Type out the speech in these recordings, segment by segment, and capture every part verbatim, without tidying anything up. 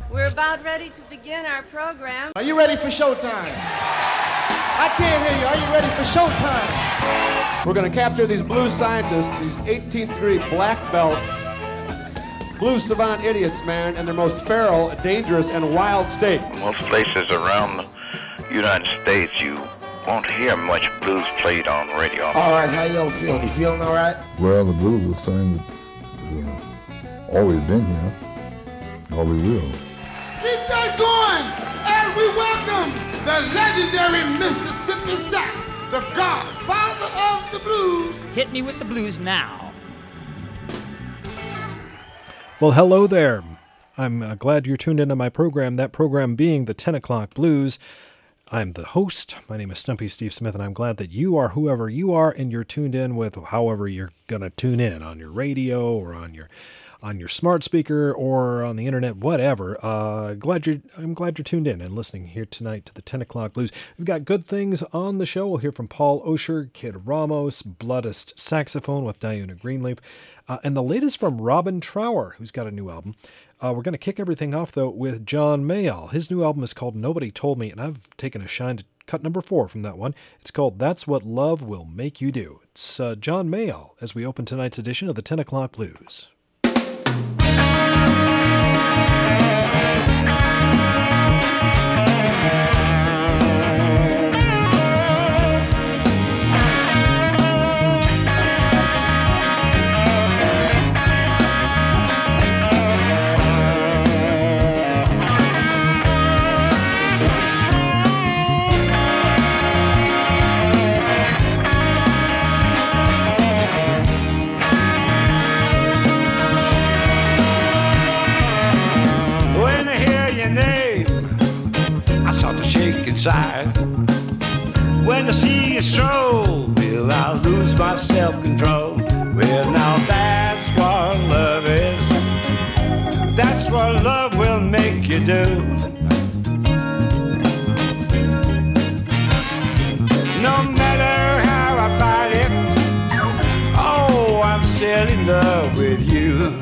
We're about ready to begin our program. Are you ready for showtime? I can't hear you. Are you ready for showtime? We're going to capture these blues scientists, these eighteenth degree black belt blues savant idiots, man, in their most feral, dangerous, and wild state. Most places around the United States, you won't hear much blues played on radio. All right, how y'all feeling? You feeling all right? Well, the blues is thing that's uh, always been here. Always will. Keep that going as we welcome the legendary Mississippi Sax, the godfather of the blues. Hit me with the blues now. Well, hello there. I'm uh, glad you're tuned into my program, that program being the ten o'clock Blues. I'm the host. My name is Stumpy Steve Smith, and I'm glad that you are whoever you are, and you're tuned in with however you're going to tune in, on your radio or on your on your smart speaker or on the internet, whatever. Uh, glad you're, I'm glad you're tuned in and listening here tonight to the ten o'clock Blues. We've got good things on the show. We'll hear from Paul Osher, Kid Ramos, Bloodist Saxophone with Diana Greenleaf, uh, and the latest from Robin Trower, who's got a new album. Uh, we're going to kick everything off, though, with John Mayall. His new album is called Nobody Told Me, and I've taken a shine to cut number four from that one. It's called That's What Love Will Make You Do. It's uh, John Mayall as we open tonight's edition of the ten o'clock Blues. Inside. When I see you stroll, will I lose my self-control? Well, now that's what love is. That's what love will make you do. No matter how I fight it, oh, I'm still in love with you.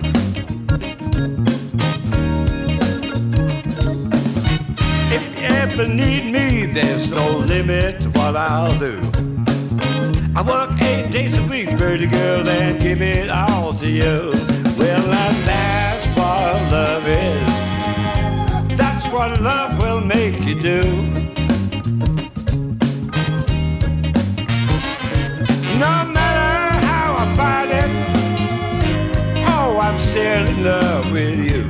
If you need me, there's no limit to what I'll do. I work eight days a week, pretty girl, and give it all to you. Well, and that's what love is. That's what love will make you do. No matter how I fight it, oh, I'm still in love with you.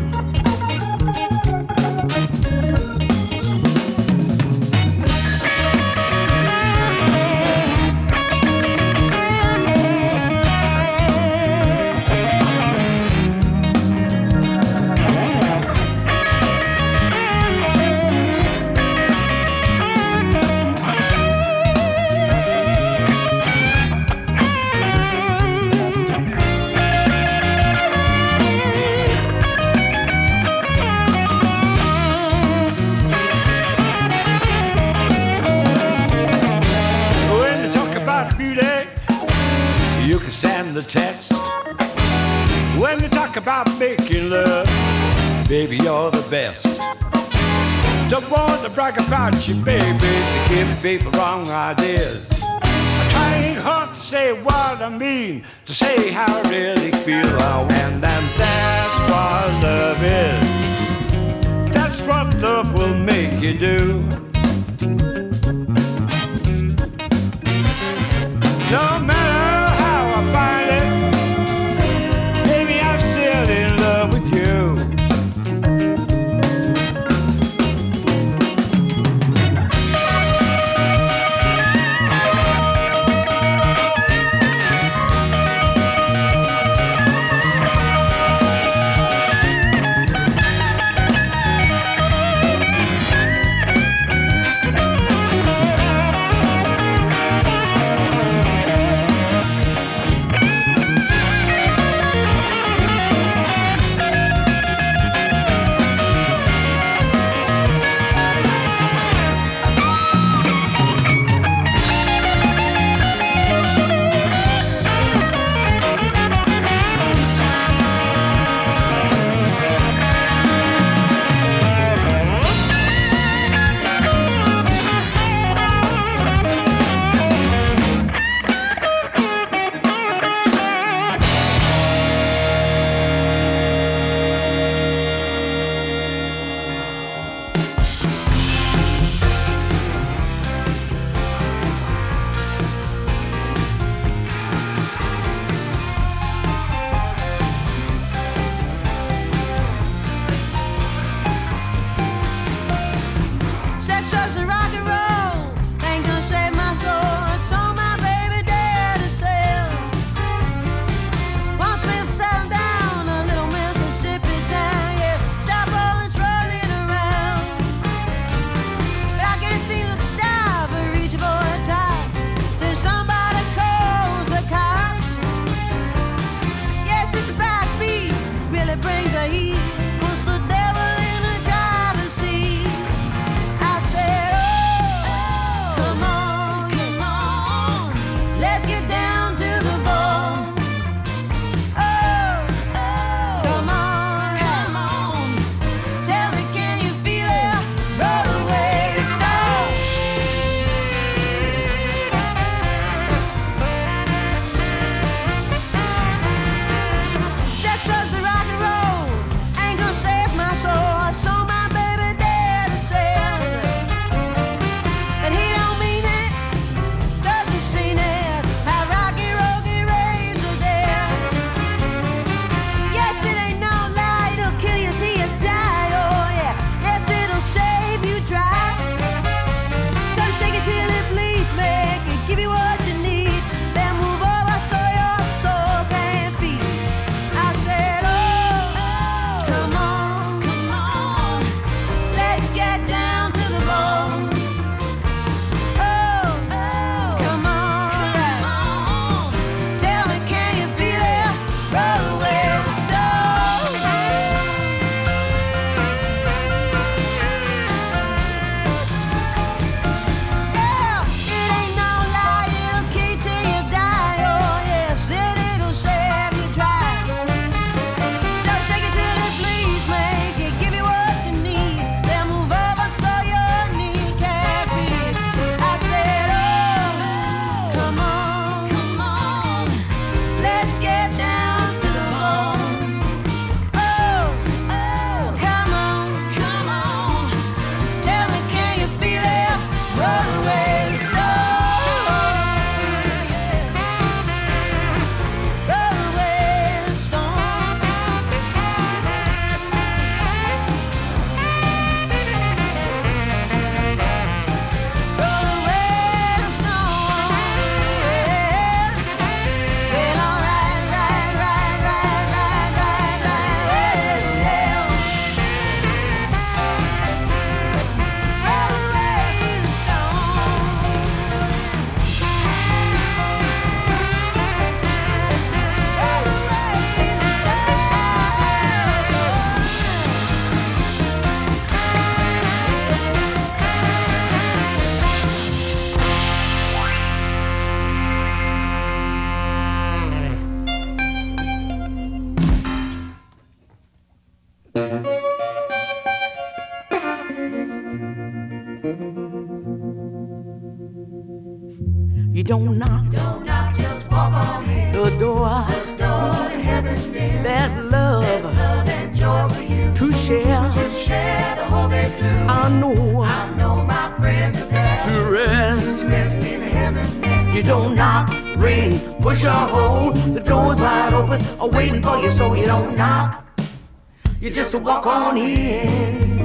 The test. When you talk about making love, baby, you're the best. Don't want to brag about you, baby, to give people wrong ideas. I'm trying hard to say what I mean, to say how I really feel. Oh, and then that's what love is. That's what love will make you do. No matter find it, baby, I'm still in love with you. heat. Was the devil in the driver's seat. I said, oh, come on, come on, let's get down to the bone. Oh, oh, come on, come on, tell me, can you feel it? Roll away the stone. Sex, drugs, and rock and roll ain't gonna save my soul. I saw my baby dead to sell, and he don't mean it, does he seen it? How Rocky Rocky raised her dead. Yes, it ain't no lie, it'll kill you till you die. Oh yeah, yes, it'll save you dry. So shake it till it bleeds, make it give you what you need. Then move over so your soul can feed. I said, oh, come on, come on, let's get down to the bone. Oh, oh, come on, come on, tell me, can you feel it? Roll away the stone. Yeah, it ain't no lie, it'll kill you till you die. Oh yes, it, it'll save you dry. So shake it till it bleeds, make it give you what you need. Then move over so your knee can feed. I said, oh, come on, come on, let's get down to the bone. Oh, oh, come on, come on, tell me, can you feel it? Roll away the stone. Roll away the stone. Roll away the stone. Well, all right, right, right, right, right, right, right, yeah. Roll away the stone. Roll away the stone. You don't knock, Don't knock, just walk on in. the door. The door to heaven's near. There's love Love and joy for you to share. to share the whole day through. I know I know my friends are there to rest. to rest in heaven's nest. You don't knock, ring, push or hold. The door's wide open, are waiting for you, so you don't knock. You just walk on in.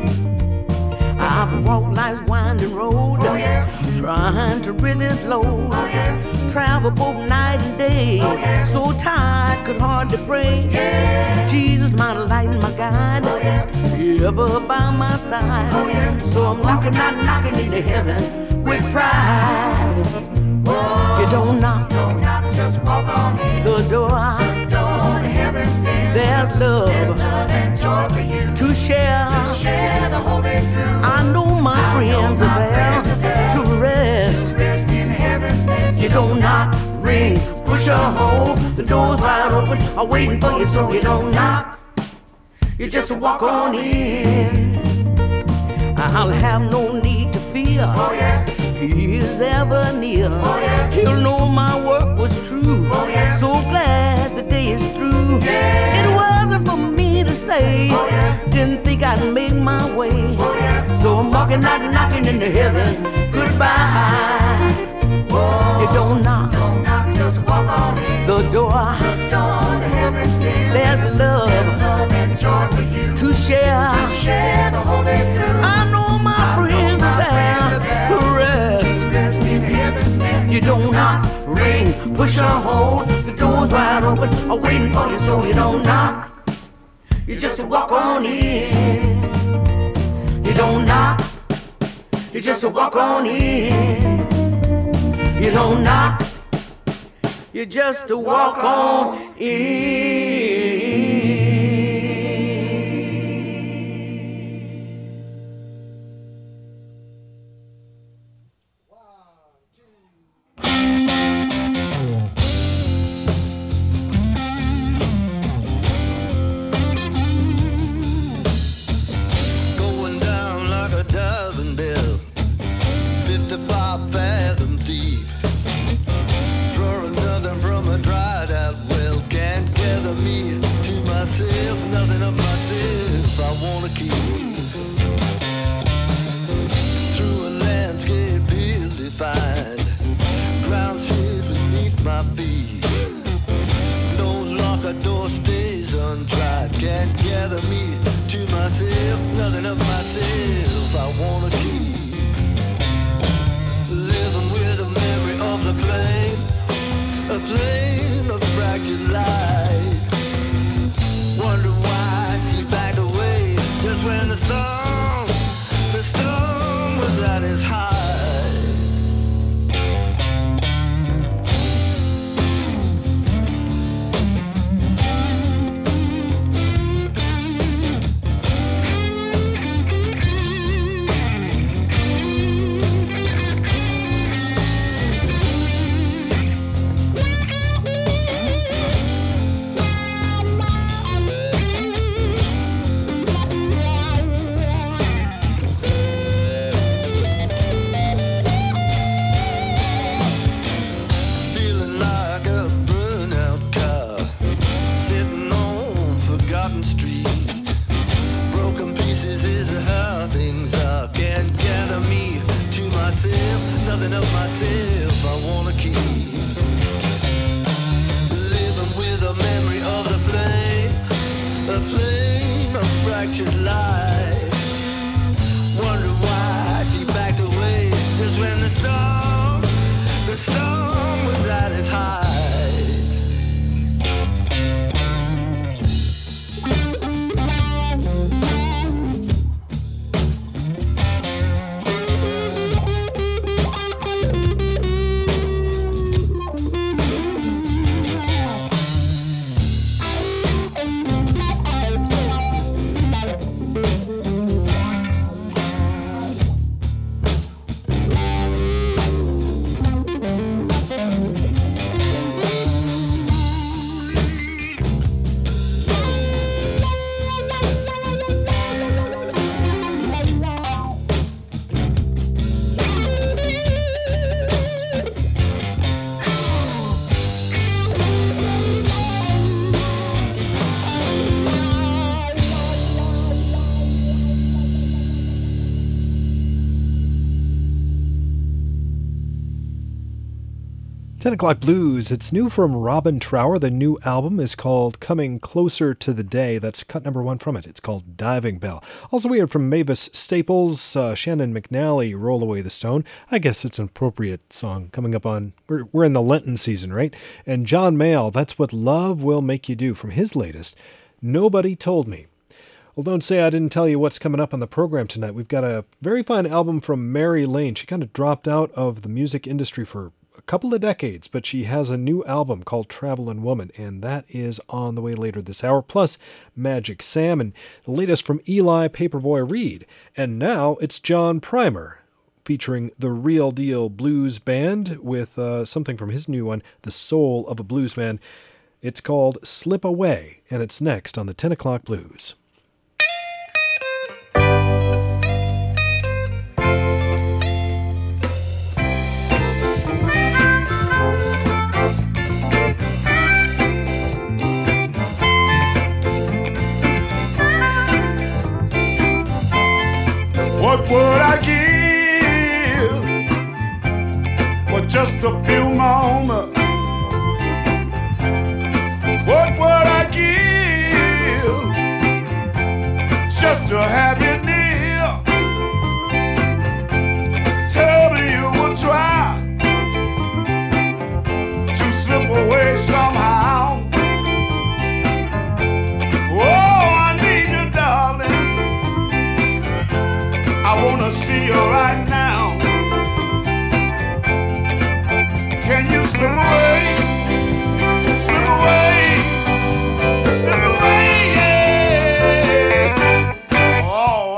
I've walked life's winding road, Oh, yeah. trying to rid this load. Oh, yeah. Travel both night and day, Oh, yeah. so tired could hardly pray. Yeah. Jesus, my light and my guide, Oh, yeah. ever by my side. Oh, yeah. So I'm knocking, not knocking into heaven with pride. Oh, You don't knock don't knock, just walk on in. the door. Door to heaven's near. There's love There's love and joy for you to share. to share the whole day through. I know my I know friends my are there friends are there to rest. to rest in heaven's nest. You don't knock, ring, push or hold. The door's wide open, are waiting for you, so you don't knock. You just walk on in. I'll have no need to fear. Oh yeah, He is ever near. Oh, yeah. He'll know my work was true. Oh, yeah. So glad the day is through. Yeah. It wasn't for me to say. Oh, yeah. Didn't think I'd make my way. Oh, yeah. So I'm walking out, knocking into heaven. Goodbye. oh, You don't knock don't knock, just walk on in. the door. Door to heaven's near. There's love There's love and joy for you to share. to share the whole day through. I know my I know friends my are there friends are there to rest. to rest in heaven's nest. You don't knock, ring, push or hold. The door's wide open, are waiting for you, so you don't knock. You just walk on in. You don't knock. You just walk on in. You don't knock. You just walk on in. wanna keep. Through a landscape ill-defined, ground shakes beneath my feet. No locker door stays untried, can't gather me to myself, nothing of myself I wanna keep. Living with a memory of the flame, a flame of fractured light. Wonder why she backed away just when the storm, the storm was at its height. Nothing of myself I wanna keep. Living with a memory of the flame, a flame of fractured light. Wonder why she backed away just when the storm, the storm was at its height. ten o'clock Blues. It's new from Robin Trower. The new album is called Coming Closer to the Day. That's cut number one from it. It's called Diving Bell. Also, we heard from Mavis Staples, uh, Shannon McNally, Roll Away the Stone. I guess it's an appropriate song coming up on, we're, we're in the Lenten season, right? And John Mayall, That's What Love Will Make You Do, from his latest, Nobody Told Me. Well, don't say I didn't tell you what's coming up on the program tonight. We've got a very fine album from Mary Lane. She kind of dropped out of the music industry for a couple of decades, but she has a new album called Travelin' Woman, and that is on the way later this hour, plus Magic Sam, and the latest from Eli Paperboy Reed. And now it's John Primer, featuring the Real Deal Blues Band with uh, something from his new one, The Soul of a Blues Man. It's called Slip Away, and it's next on the ten o'clock Blues. What would I give for just a few moments? What would I give just to have you near? Tell me you will try to slip away somehow. I wanna see you right now. Can you slip away? Slip away. Slip away, yeah. Oh.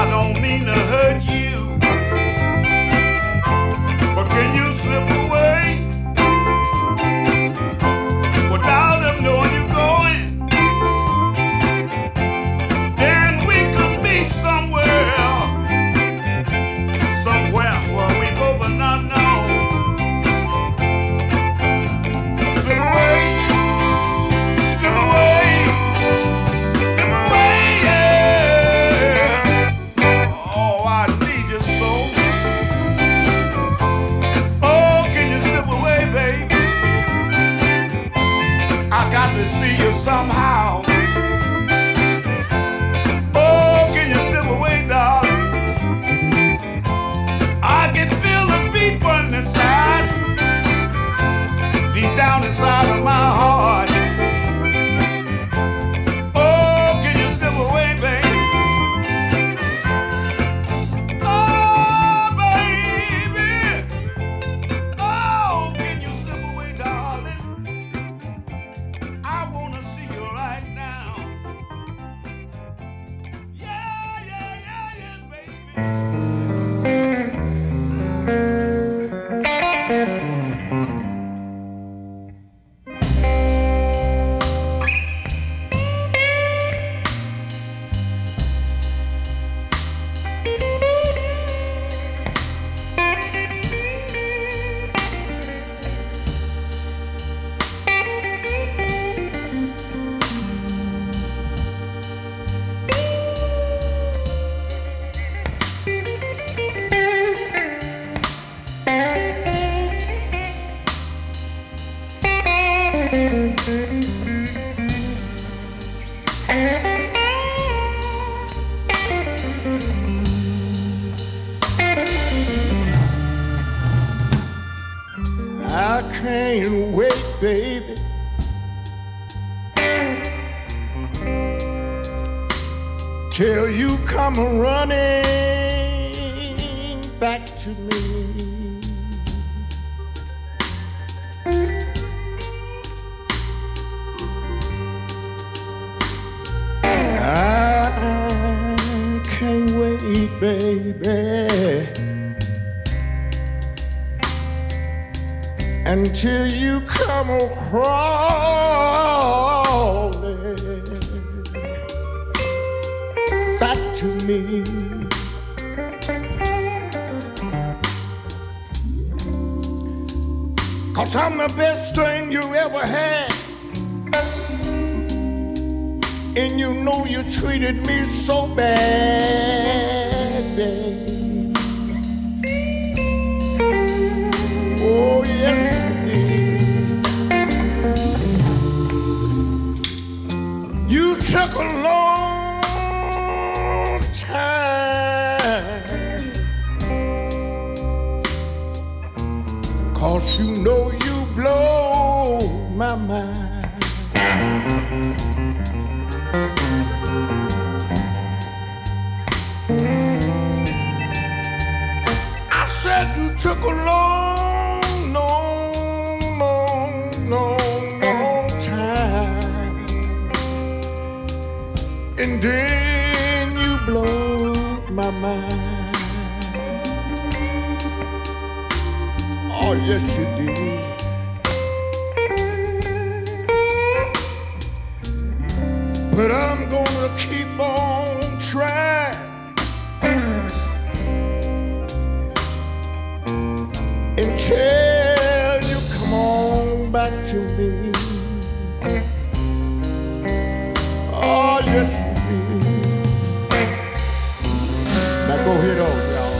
don't mean to hurt you, but can you slip away without them knowing you're going? Then we could meet somewhere, somewhere where we both are not known. Slip away, slip away, slip away, yeah. Oh, I need you so. Oh, can you slip away, babe? I got to see you somehow. Oh, can you slip away, darling? I can feel the beat running inside, deep down inside of my heart. Oh, can you slip away, babe? Oh, baby. Oh, can you slip away, darling? I wanna see you right now. Yeah, yeah, yeah, yeah, baby. I can't wait, baby. Till you come running back to me. I can't wait, baby, until you come crawling back to me. Cause I'm the best thing you ever had, and you know you treated me so bad, babe. Oh, yes, you did. You took a long time, cause you know you blow my mind. I said you took a long, long, long, long, long time, and then you blow my mind. Oh, yes, you did. But I'm gonna keep on trying until you come on back to me. Oh, yes, you did. Now go ahead on, y'all.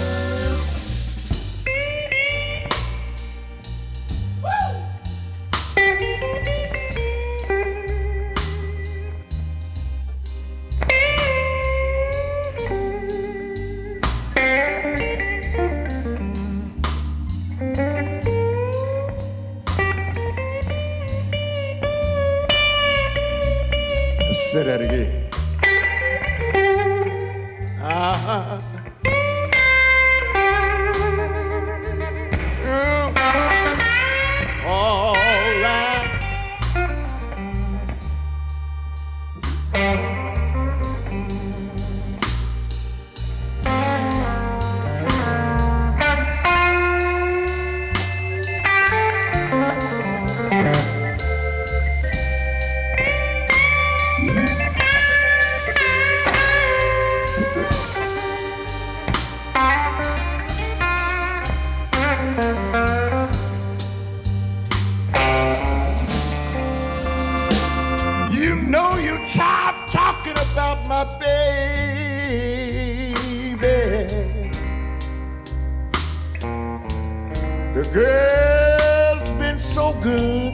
Say that again. Ah. All right.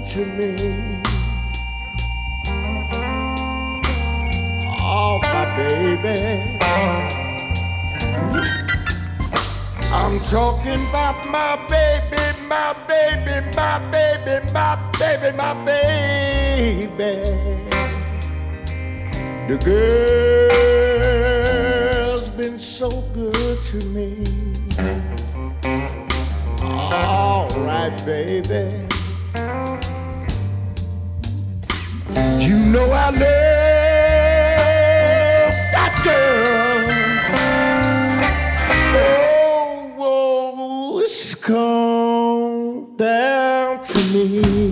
to me. Oh, my baby. I'm talking about my baby, my baby, my baby, my baby, my baby. The girl's been so good to me. All right, baby. You know I love that girl. Oh, oh, it's come down to me.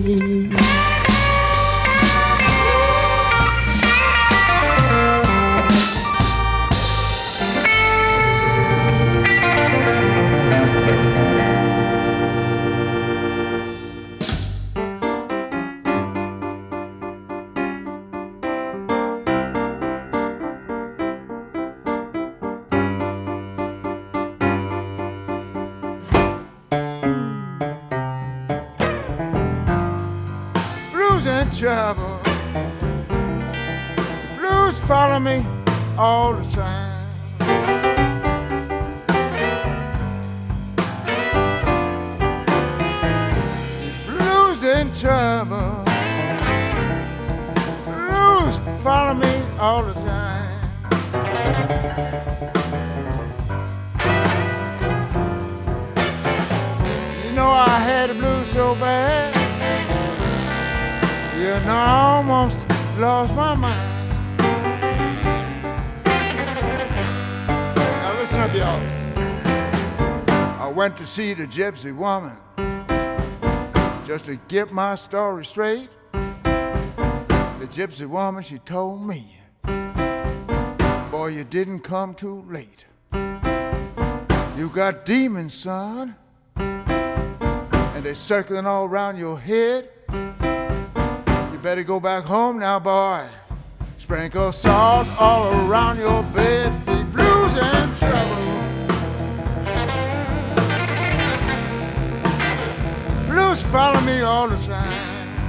Trouble. Blues follow me all the time. Blues in trouble. Blues follow me all the time. You know I had the blues so bad. Yeah, and I almost lost my mind. Now listen up, y'all. I went to see the gypsy woman just to get my story straight. The gypsy woman, she told me, boy, you didn't come too late. You got demons, son, and they're circling all around your head. Better go back home now, boy. Sprinkle salt all around your bed. The blues and trouble. Blues follow me all the time.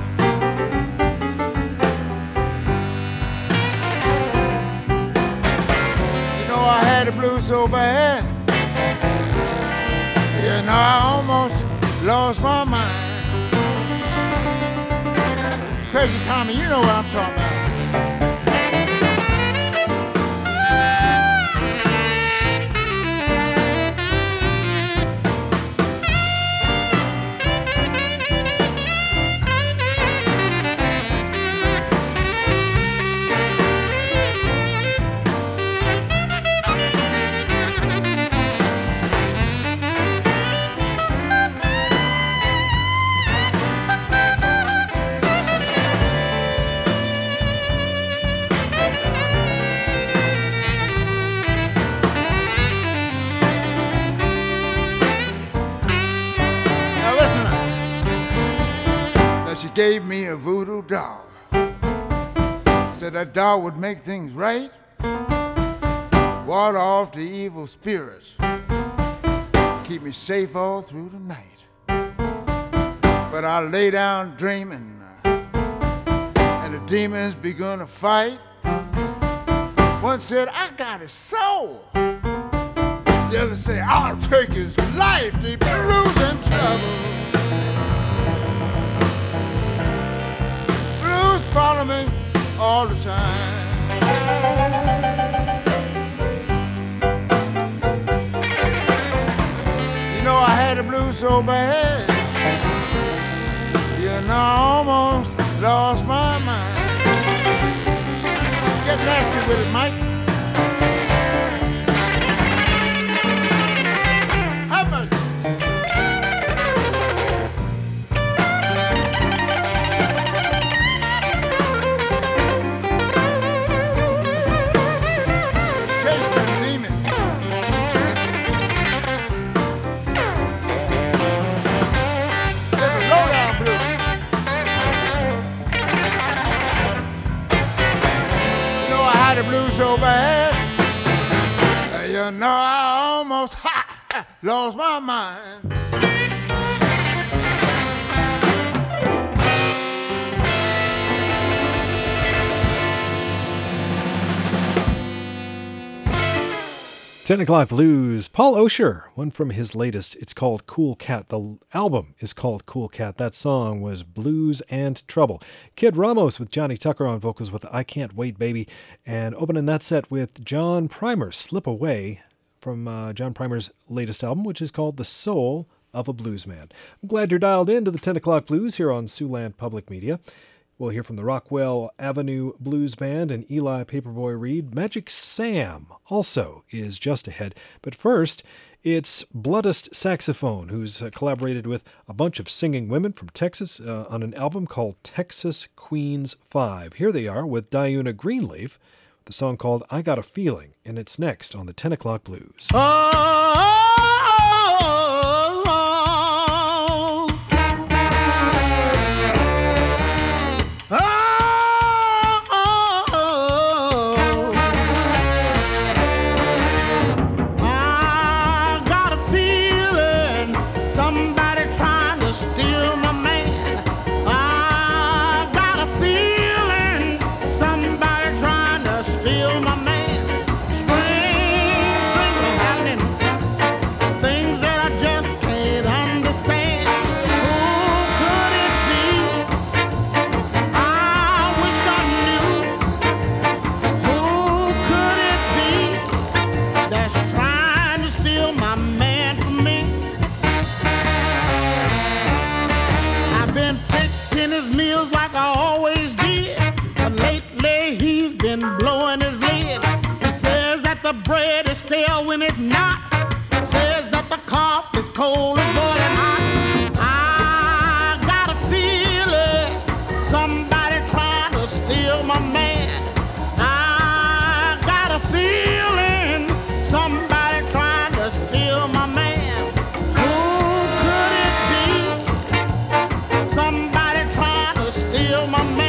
You know I had the blues so bad. Yeah, and I almost lost my mind. Crazy Tommy, you know what I'm talking about. She gave me a voodoo doll. Said that doll would make things right, ward off the evil spirits, keep me safe all through the night. But I lay down dreaming, and the demons begun to fight. One said, I got his soul. The other said, I'll take his life. Deep blues and trouble. Follow me all the time. You know I had the blues so bad. Yeah, and I almost lost my mind. Get nasty with it, Mike. Have mercy. The blues so bad, you know I almost ha, ha, lost my mind. ten o'clock Blues, Paul Osher, one from his latest. It's called Cool Cat. The album is called Cool Cat. That song was Blues and Trouble. Kid Ramos with Johnny Tucker on vocals with I Can't Wait Baby. And opening that set with John Primer, Slip Away, from uh, John Primer's latest album, which is called The Soul of a Bluesman. I'm glad you're dialed in to the ten o'clock Blues here on Siouxland Public Media. We'll hear from the Rockwell Avenue Blues Band and Eli Paperboy Reed. Magic Sam also is just ahead. But first, it's Bloodist Saxophone, who's uh, collaborated with a bunch of singing women from Texas uh, on an album called Texas Queens five. Here they are with Diuna Greenleaf, the song called I Got a Feeling, and it's next on the ten o'clock Blues. Oh! The bread is stale when it's not. Says that the cough is cold as boiling hot. I got a feeling somebody trying to steal my man. I got a feeling somebody trying to steal my man. Who could it be? Somebody trying to steal my man.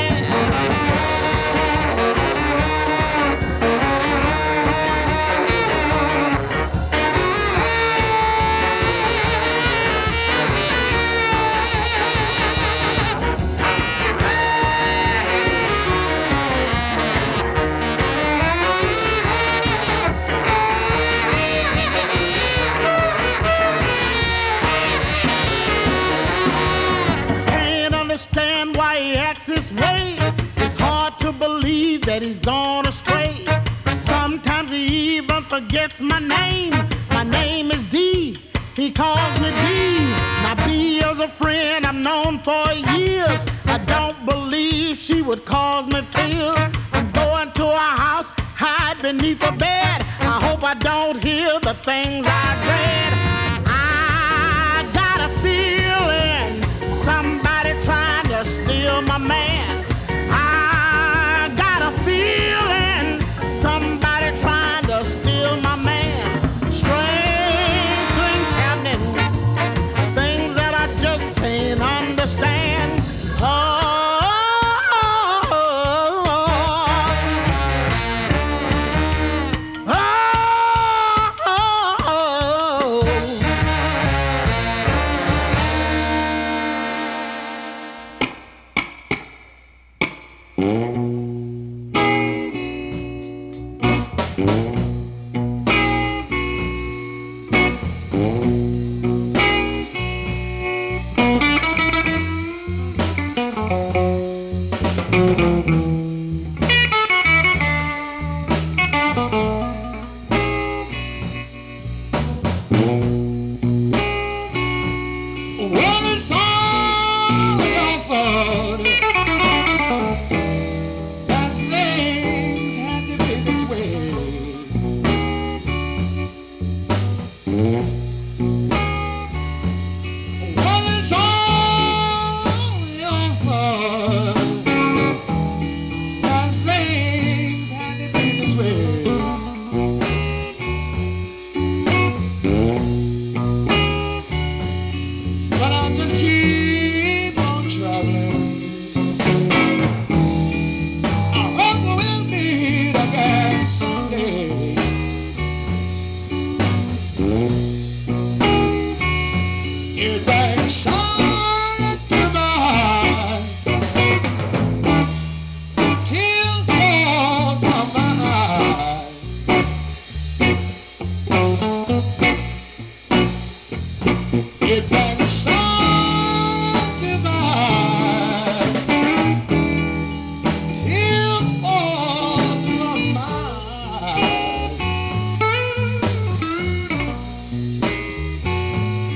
Understand why he acts this way. It's hard to believe that he's gone astray. Sometimes he even forgets my name. My name is D. He calls me D. Now B is a friend I've known for years. I don't believe she would cause me fears. I'm going to her house, hide beneath her bed. I hope I don't hear the things I dread. I got a feeling somebody trying to steal my man. I got a feeling somebody trying to steal my man. Strange things happening, things that I just can't understand. Oh,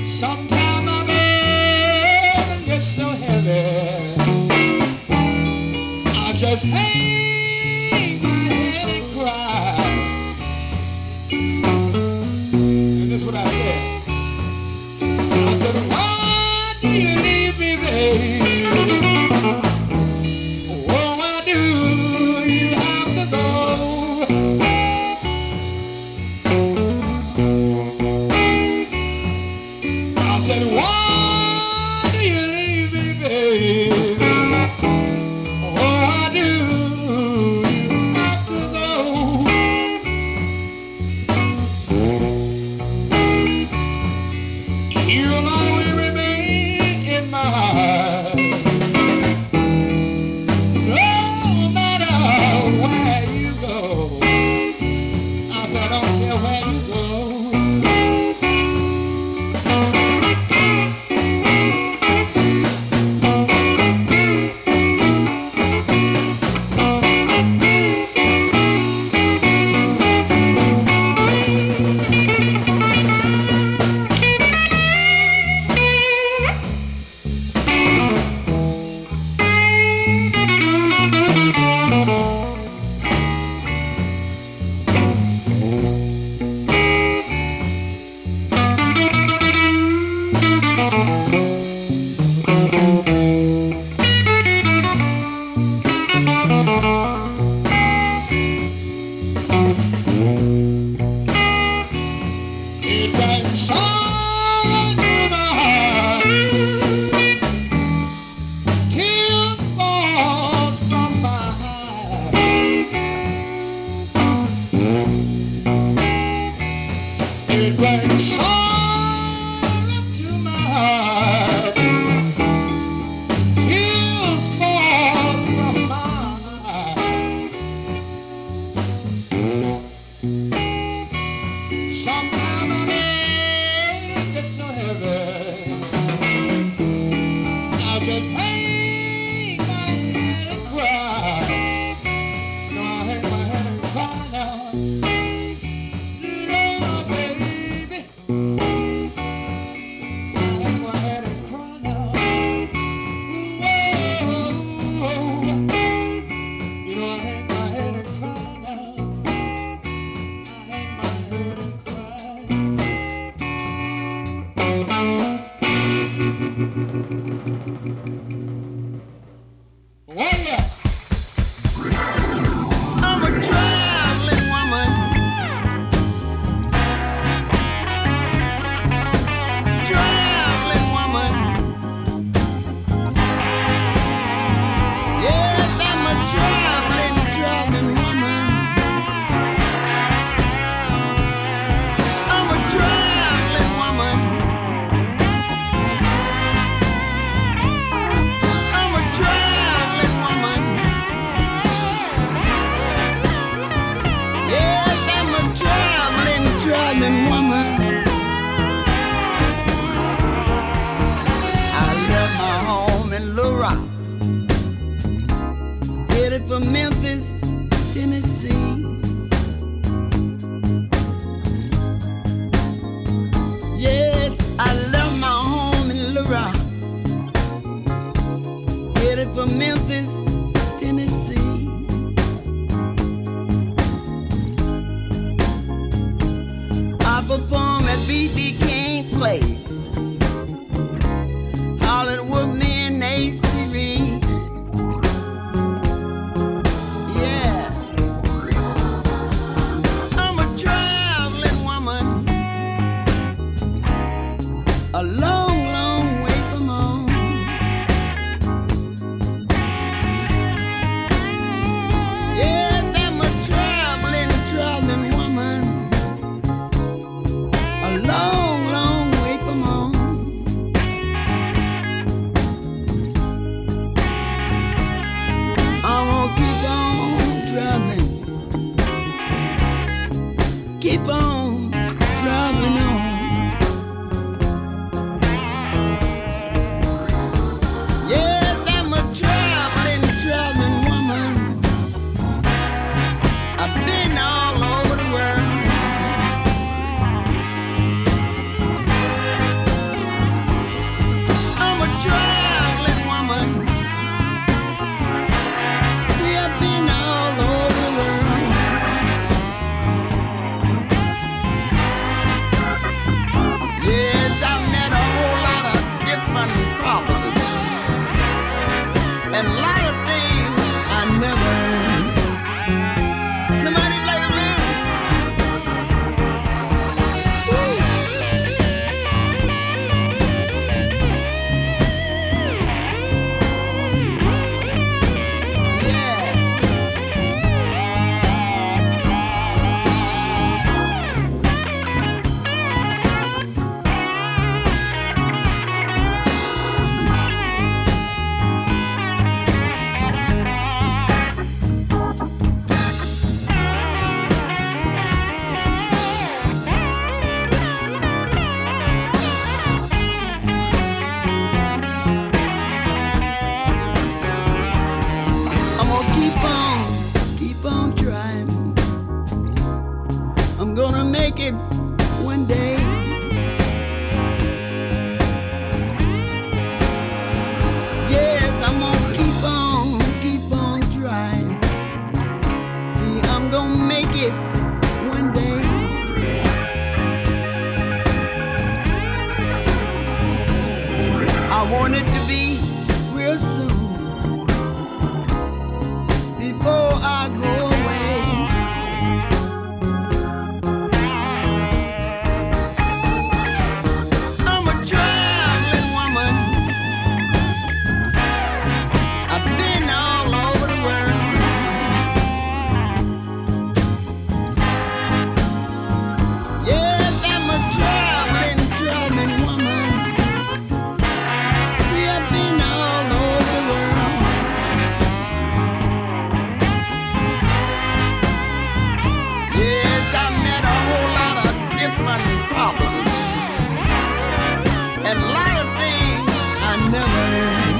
Sometimes my bed gets so heavy, I just hang my head and cry. And this is what I said. I said, why do you leave me, baby? Oh, why do you have to go? I said, why do you leave me, baby? Oh, why do you have to go? You'll always remain in my heart, no matter where you go. I said, I don't care where you go. It brings sorrow to my heart, tears fall from my eyes. It brings sorrow to my heart, tears fall from my eyes. Sometimes my bed gets so heavy, I just hang my head and cry. No, I hang my head and cry now. Lord, baby, I hang my head and cry now. Whoa, you know I hang my head and cry now. I hang my head and cry. Oh yeah. I'm a traveling woman, traveling woman. Yes, I'm a traveling, traveling woman. I'm a traveling woman. I'm a traveling woman. Yes, I'm a traveling, traveling woman. I left my home in Little Rock, headed for Memphis, Tennessee. Yes, I left my home in Little Rock, headed for Memphis, Tennessee. I perform at B B King's place, Hollywood men, A C Reed. Yeah, I'm a traveling woman, a long, long way from home. Yes, I'm a traveling, traveling woman, a long, long way from home. I'm gonna keep on traveling, keep on traveling on. Yes, I'm a traveling, traveling woman. I've been all over the world. want it to be real soon before I go away. I'm a traveling woman. I've been all over the world. Yes, I'm a traveling, traveling woman. See, I've been all over the world. Yes, I met a whole lot of different problems and a lot of things I never heard.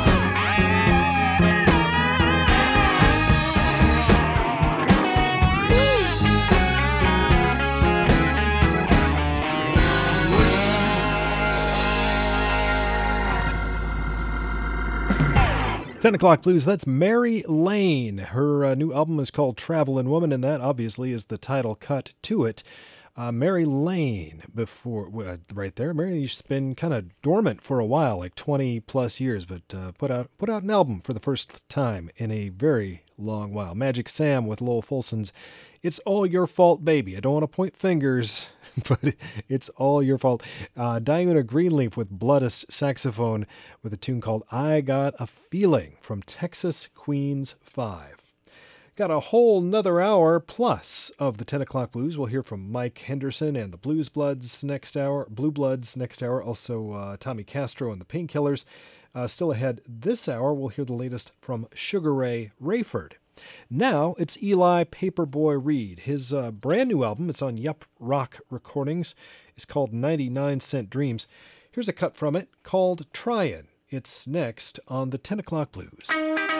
ten o'clock Blues, that's Mary Lane. Her uh, new album is called Travelin' Woman, and that obviously is the title cut to it. Uh, Mary Lane, before uh, right there. Mary's been kind of dormant for a while, like twenty plus years, but uh, put out put out an album for the first time in a very long while. Magic Sam with Lowell Fulson's It's All Your Fault, Baby. I don't want to point fingers, but it's all your fault. Uh, Diana Greenleaf with Bloodist saxophone with a tune called I Got a Feeling from Texas Queens five. Got a whole nother hour plus of the ten o'clock Blues. We'll hear from Mike Henderson and the Blues Bloods next hour, Blue Bloods next hour, also uh, Tommy Castro and the Painkillers. Uh, still ahead this hour, we'll hear the latest from Sugar Ray Rayford. Now it's Eli Paperboy Reed. His uh, brand new album, it's on Yup Rock Recordings, is called ninety-nine cent Dreams. Here's a cut from it called Tryin'. It's next on the ten o'clock Blues.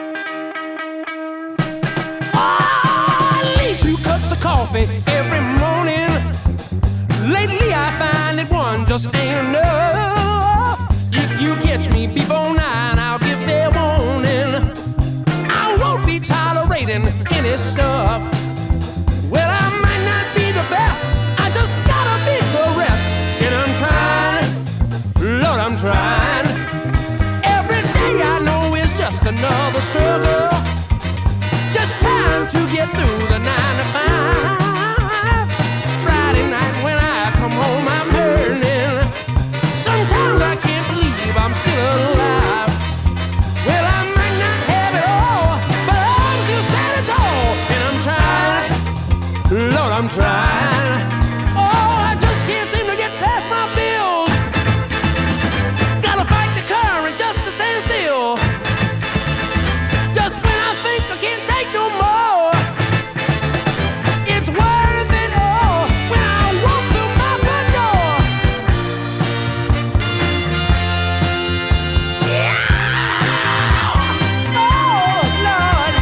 I eat two cups of coffee every morning. Lately I find that one just ain't enough. If you catch me before nine, I'll give fair warning. I won't be tolerating any stuff. Well, I might not be the best, I just gotta be the rest. And I'm trying, Lord, I'm trying. Every day I know is just another struggle. Just trying to get through the nine to five. Friday night when I come home, I'm hurting. Sometimes I can't believe I'm still alive. Well, I might not have it all, but I'm still standing tall. And I'm trying, Lord, I'm trying. Oh, I just can't seem to get past my bills. Gotta fight the current just to stand still. Just when I think I can't take no more, it's worth it all when I walk through my front door. Yeah! Oh, Lord.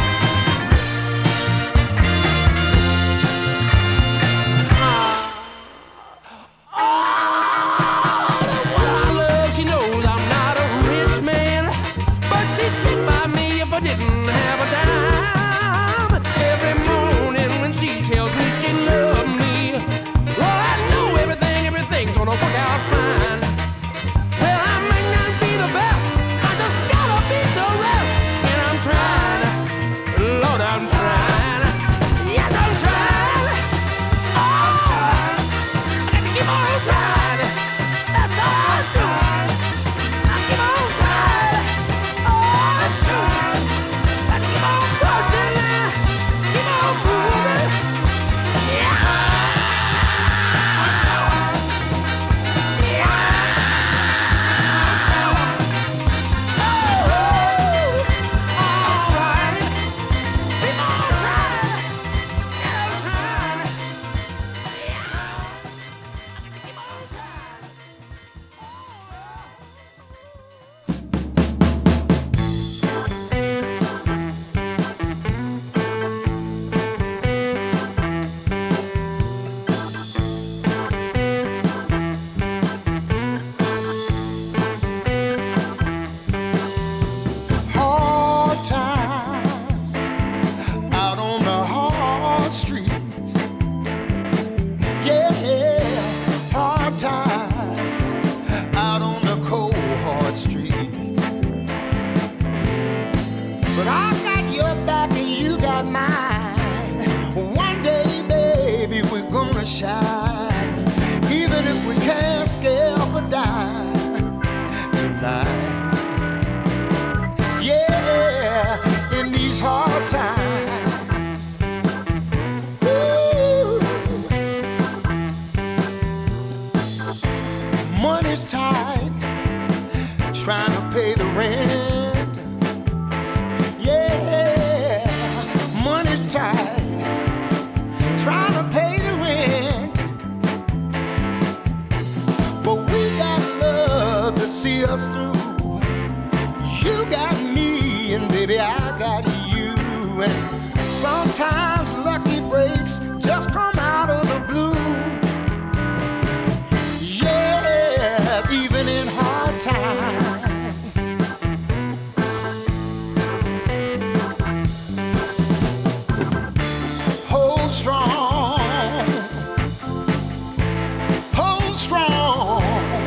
Oh, the one I love, she knows I'm not a rich man, but she'd stick by me if I didn't have a dime. Every morning when she tells me she loves me, well, I know everything, everything's gonna work out fine. Well, I may not be the best, I just gotta be the rest. And I'm trying, Lord, I'm trying. Yes, I'm trying. Oh, I got to keep on trying. That's all I'm trying. I keep on trying. Oh, sure. Gotta keep on pushing, keep on moving. Yeah. Yeah. money's tight, trying to pay the rent. Yeah, money's tight, trying to pay the rent. But we got love to see us through. You got me, and baby, I got you. And sometimes lucky breaks just come out of the blue. Yeah, even in hard times. Hold strong, hold strong.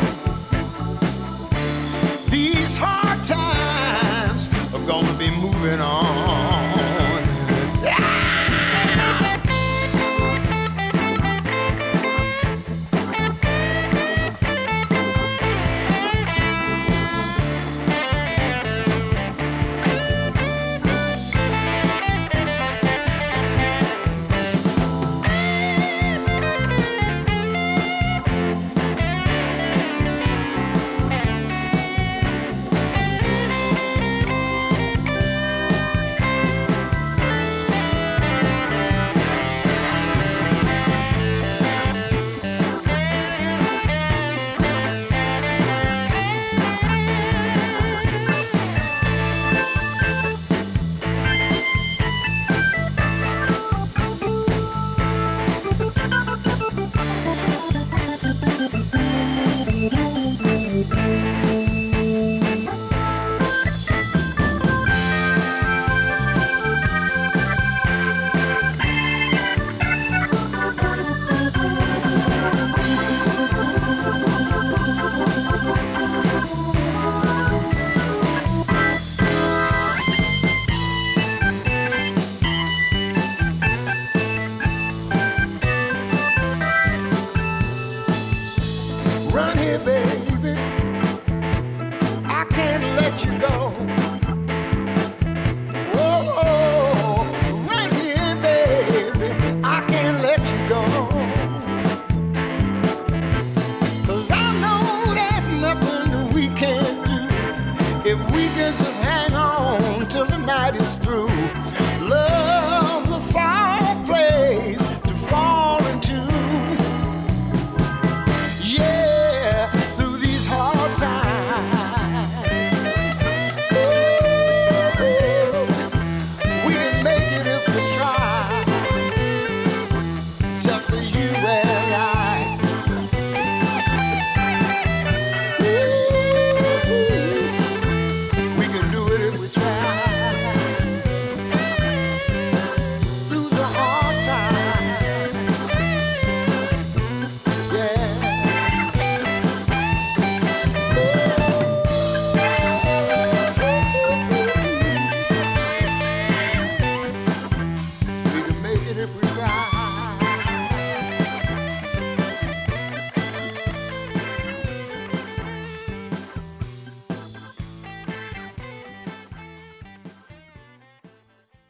These hard times are gonna be moving on. Run here, baby, I can't let you go. Whoa, run here, baby, I can't let you go. 'Cause I know there's nothing we can't do if we can just